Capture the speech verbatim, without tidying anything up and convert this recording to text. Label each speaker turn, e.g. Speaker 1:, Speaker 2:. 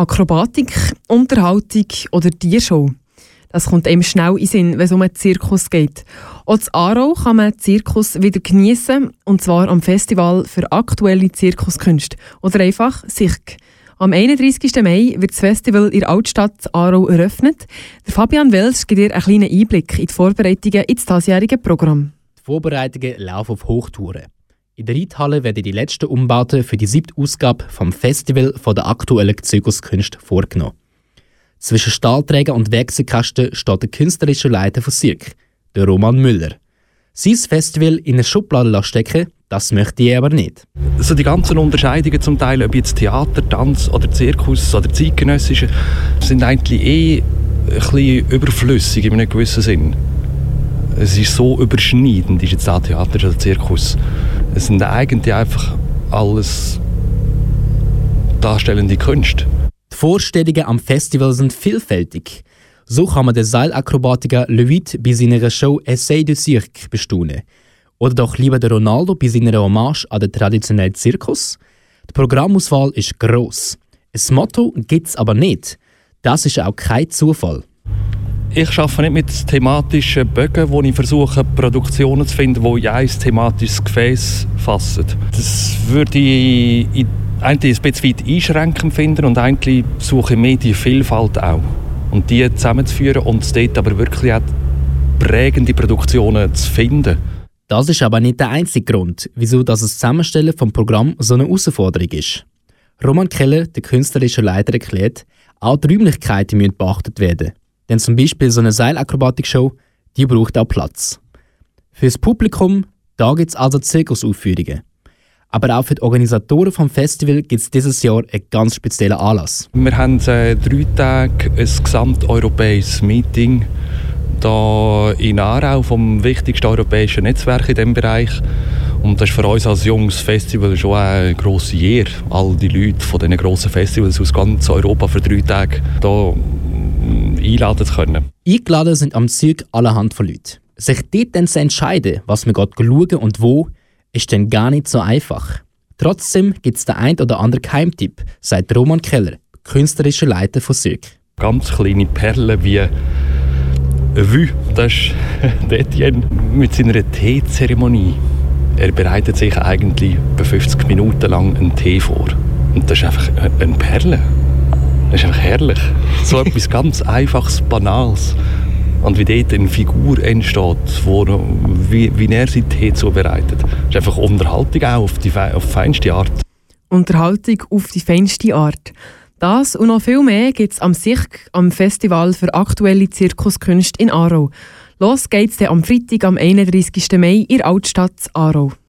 Speaker 1: Akrobatik, Unterhaltung oder Tiershow. Das kommt einem schnell in den Sinn, wenn es um einen Zirkus geht. Auch in Aarau kann man den Zirkus wieder geniessen, und zwar am Festival für aktuelle Zirkuskünste oder einfach S I C K. Am einunddreißigsten Mai wird das Festival in der Altstadt Aarau eröffnet. Der Fabian Welsch gibt dir einen kleinen Einblick in die Vorbereitungen ins diesjährige Programm.
Speaker 2: Die Vorbereitungen laufen auf Hochtouren. In der Reithalle werden die letzten Umbauten für die siebte Ausgabe vom Festival von der aktuellen Zirkuskünste vorgenommen. Zwischen Stahlträger und Werkzeugkasten steht der künstlerische Leiter von Cirque, der Roman Müller. Sein Festival in eine Schublade stecken, das möchte ich aber nicht.
Speaker 3: Also die ganzen Unterscheidungen zum Teil, ob jetzt Theater, Tanz oder Zirkus oder Zeitgenössische, sind eigentlich eh ein bisschen überflüssig in einem gewissen Sinn. Es ist so überschneidend, ist jetzt auch Theater oder Zirkus. Es sind eigentlich einfach alles darstellende Künste.
Speaker 2: Die Vorstellungen am Festival sind vielfältig. So kann man den Seilakrobatiker Levitt bei seiner Show Essai du Cirque bestaunen. Oder doch lieber den Ronaldo bei seiner Hommage an den traditionellen Zirkus. Die Programmauswahl ist gross. Ein Motto gibt es aber nicht. Das ist auch kein Zufall.
Speaker 3: Ich arbeite nicht mit thematischen Bögen, wo ich versuche, Produktionen zu finden, die in ein thematisches Gefäß fassen. Das würde ich in eigentlich ein bisschen weit einschränkend finden und eigentlich suche ich mehr die Vielfalt auch. Und die zusammenzuführen und dort aber wirklich auch prägende Produktionen zu finden.
Speaker 2: Das ist aber nicht der einzige Grund, wieso das Zusammenstellen des Programms so eine Herausforderung ist. Roman Keller, der künstlerische Leiter, erklärt, auch die Räumlichkeiten müssen beachtet werden. Denn zum Beispiel so eine Seilakrobatik-Show, die braucht auch Platz. Für das Publikum, da gibt es also Zirkusaufführungen. Aber auch für die Organisatoren des Festivals gibt es dieses Jahr einen ganz speziellen Anlass.
Speaker 3: Wir haben äh, drei Tage ein gesamteuropäisches Meeting hier in Aarau vom wichtigsten europäischen Netzwerk in diesem Bereich. Und das ist für uns als junges Festival schon eine grosse Ehre, all die Leute von diesen grossen Festivals aus ganz Europa für drei Tage hier einladen zu können.
Speaker 2: Eingeladen sind am Cirque allerhand von Leuten. Sich dort dann zu entscheiden, was man gerade schauen und wo, ist dann gar nicht so einfach. Trotzdem gibt es den ein oder anderen Geheimtipp, sagt Roman Keller, künstlerischer Leiter von Cirque.
Speaker 3: Ganz kleine Perlen wie Vue, das ist Etienne mit seiner Teezeremonie. Er bereitet sich eigentlich über fünfzig Minuten lang einen Tee vor. Und das ist einfach eine Perle. Das ist einfach herrlich. So etwas ganz Einfaches, Banales. Und wie dort eine Figur entsteht, wo, wie, wie er seinen Tee zubereitet. Das ist einfach Unterhaltung auch auf die, auf die feinste Art.
Speaker 1: Unterhaltung auf die feinste Art. Das und noch viel mehr gibt es am S I C K, am Festival für aktuelle Zirkuskünste in Aarau. Los geht's dann am Freitag, am einunddreißigsten Mai in der Altstadt Aarau.